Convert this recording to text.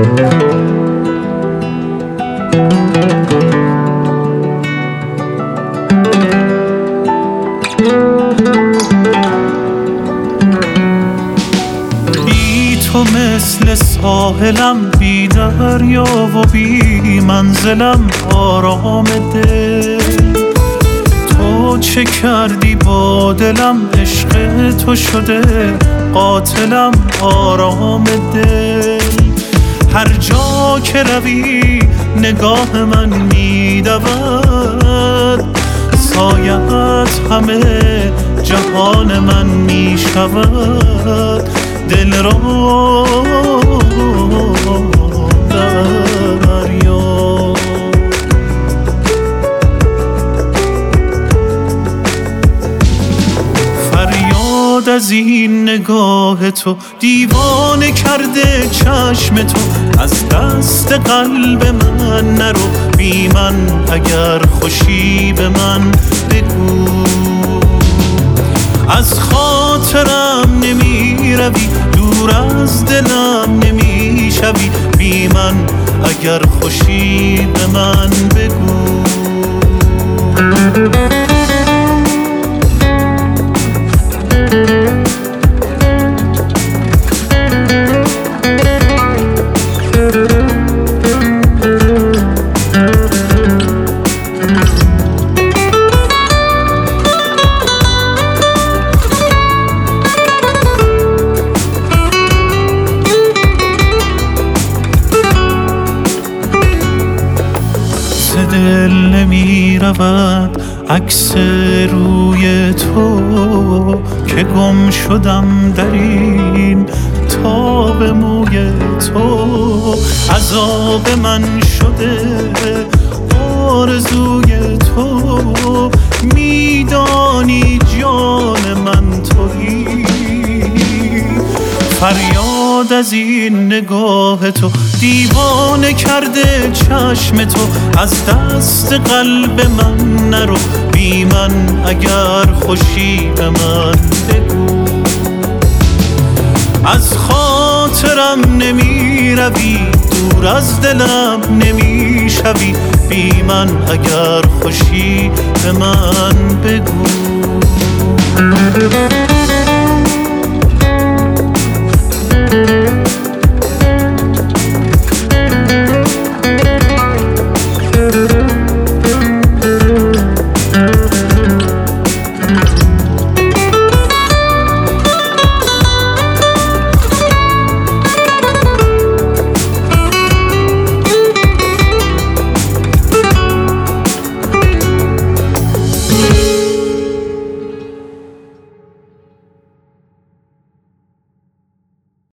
تو مثل ساحلم، بی دریا و بی منزلم، آرام دل. تو چه کردی با دلم، عشق تو شده قاتلم، آرام دل. هر جا که روی نگاه من میدود، سایت همه جهان من میشود. دل را دریا، فریاد از این نگاه تو، دیوانه کرده چشم تو. از دست قلب من نرو، بی من اگر خوشی به من بگو. از خاطرم نمی روی، دور از دلم نمی شوی. بی من اگر خوشی به من بگو. دل نمی رود عکس روی تو، که گم شدم در این تاب موی تو. عذاب من شده آرزوی تو، میدانی جان من تویی. فریاد از این نگاه تو، دیوانه کرده چشم تو. از دست قلب من نرو، بی من اگر خوشی به من بگو. از خاطرم نمی روی، دور از دلم نمی شوی. بی من اگر خوشی به من بگو.